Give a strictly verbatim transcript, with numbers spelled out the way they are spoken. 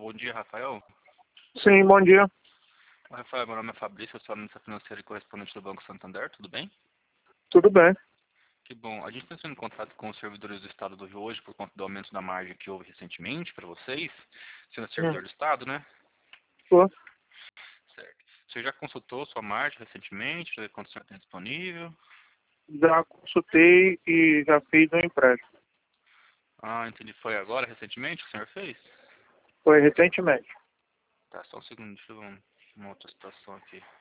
Bom dia, Rafael. Sim, bom dia. Rafael, meu nome é Fabrício, eu sou analista financeiro e correspondente do Banco Santander, tudo bem? Tudo bem. Que bom. A gente está sendo em contato com os servidores do Estado do Rio hoje por conta do aumento da margem que houve recentemente para vocês, sendo servidor Hum. do Estado, né? Tô. Certo. Você já consultou sua margem recentemente, para ver quanto o senhor tem disponível? Já consultei e já fiz um empréstimo. Ah, entendi. Foi agora, recentemente, que o senhor fez? Foi recentemente. Tá, só um segundo, deixa eu ver um- uma outra situação aqui.